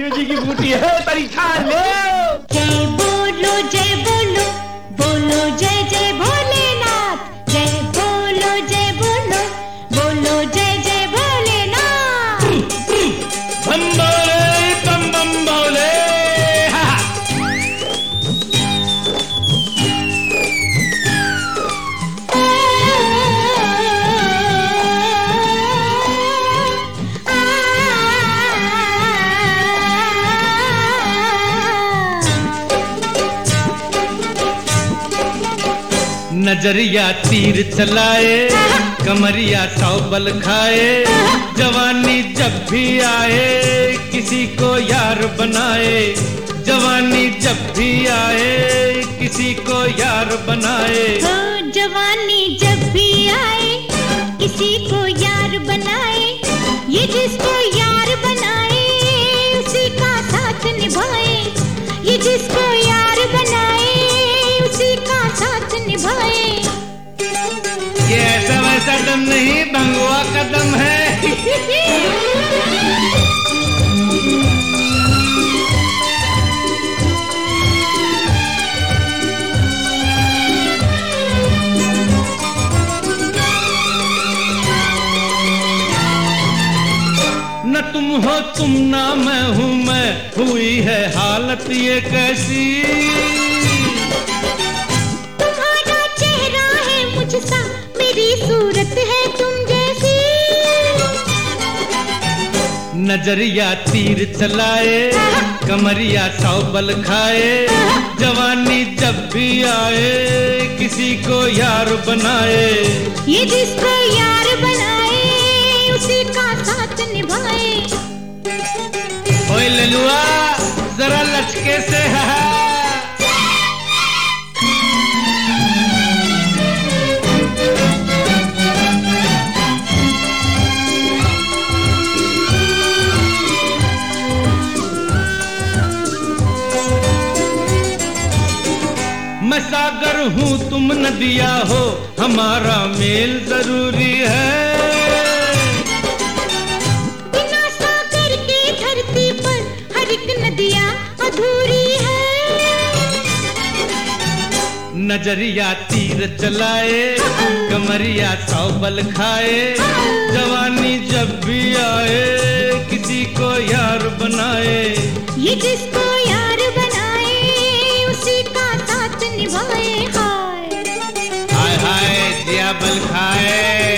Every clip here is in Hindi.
शिव जी की बूटी है, तरीका ले। जय बोलो बोलो जय जय भोलेनाथ। जय बोलो बोलो जय जय भोलेनाथ। बम बोले बम बम बोले। नजरिया तीर चलाए, कमरिया सौ बल खाए, जवानी जब भी आए किसी को यार बनाए। जवानी जब भी आए किसी को यार बनाए। जवानी जब भी आए किसी को यार बनाए। ये जिसको यार बनाए उसी का साथ निभाए। ये जिसको यार बनाए उसी का साथ निभाए। ये ऐसा वैसा दम नहीं, भंगुआ का दम है। न तुम हो तुम ना मैं हूँ मैं, हुई है हालत ये कैसी। तुम्हारा चेहरा है मुझसा, मेरी सूरत है तुम जैसी। नजरिया तीर चलाए, कमरिया सौ बल खाए, जवानी जब भी आए किसी को यार बनाए। ये जिसको यार बनाए उसी का साथ निभाए। ओए ललुआ जरा लचके से है। मैं सागर हूँ तुम नदिया हो, हमारा मेल जरूरी है। बिना सागर के धरती पर हर एक नदियाँ अधूरी है। नजरिया तीर चलाए, कमरिया सौ बल खाए, जवानी जब भी आए किसी को यार बनाए। ये जिसको यार बनाए उसी का साथ निभाए। हाय हाय जिया बल खाए।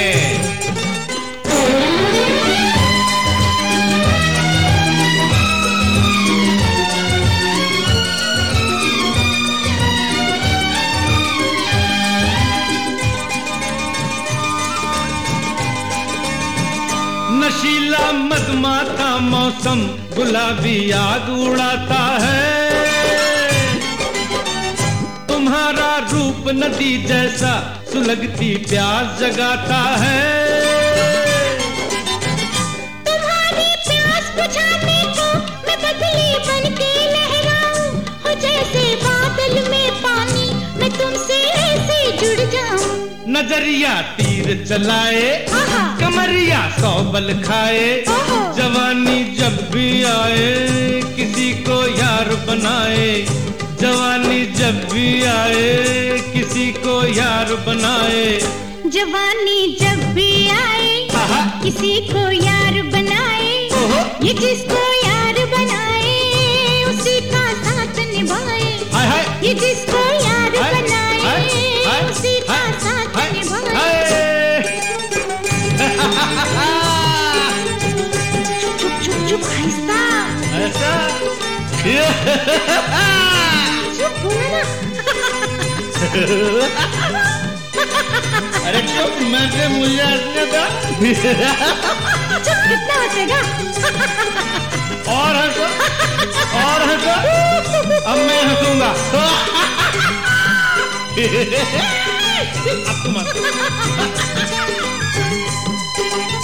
नशीला मदमाता मौसम गुलाबी आग उड़ाता है। तुम्हारा रूप नदी जैसा सुलगती प्यास जगाता है। तुम्हारी प्यास बुझाने को मैं बदली बन के लहराऊं। हो जैसे बादल में पानी मैं तुमसे ऐसे जुड़ जाऊं। नजरिया तीर चलाए, कमरिया सौ बल खाए, जवानी जब भी आए किसी को यार बनाए। जवानी जब भी आए किसी को यार बनाए। जवानी जब भी आए किसी को यार बनाए। ये जिसको यार बनाए उसी का साथ निभाए। ये जिसको यार बनाए उसी का साथ निभाए। चुप चुप चुप आहिस्ता। ऐसा चुप बोलो ना। अरे चुप, मैं से मुझे हंसने दो। चुप कितना हंसेगा? और हंसो, और हंसो। अब मैं हंसूंगा। अब तुम हंसो।